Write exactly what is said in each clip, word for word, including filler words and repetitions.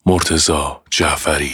مرتضی جعفری.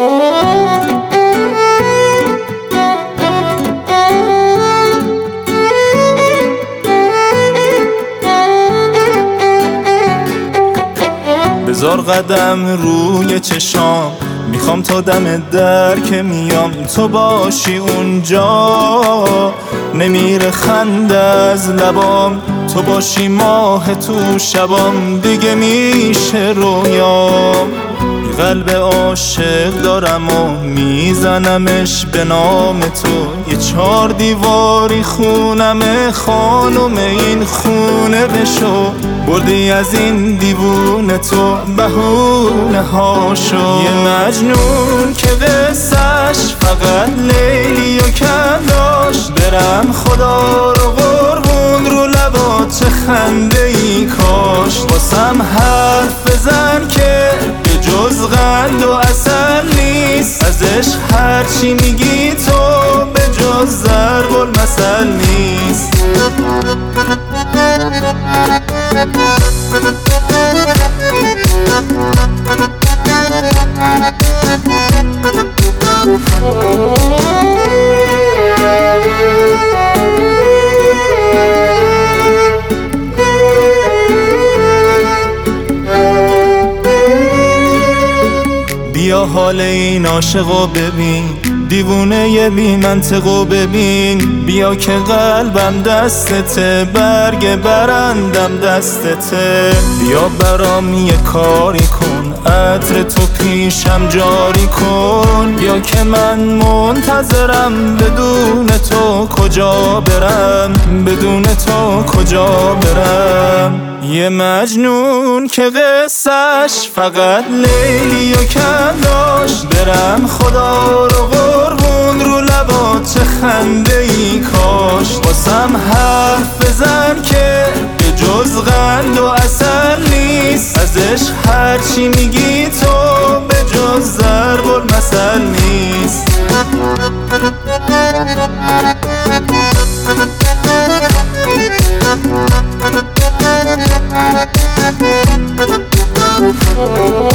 بذار قدم روی چشام، میخوام تا دم در که میام تو باشی اونجا. نمیره خنده از لبام، تو باشی ماه تو شبام، دیگه میشه رویام. قلب عاشق دارم و میزنمش به نام تو، یه چار دیواری خونم خانم این خونه بشو. بردی از این دیوونه تو بهونه هاشو. یه مجنون که قصه‌ش فقط لیلی و کنداش، برم خدا رو قربون رو لبات چه خنده ای کاش. واسم حرف بزن که به جز قند و عسل نیست، ازش هرچی میگی تو به جز ضرب المثل نیست. بیا حال این عاشقو ببین، دیوونه ی بی منطقو ببین. بیا که قلبم دستته، برگ برندم دستته. بیا برام یه کاری کن، عطر تو پیشم جاری کن. بیا که من منتظرم، بدون تو کجا برم، بدون تو کجا برم. یه مجنون که قصه‌ش فقط لیلی و کنداش، برم خدا رو قربون رو لبات چه خنده ای کاش. واسم حرف بزن که به جز قند و عسل نیست، ازش هرچی میگی تو به جز ضرب المثل نیست. Oh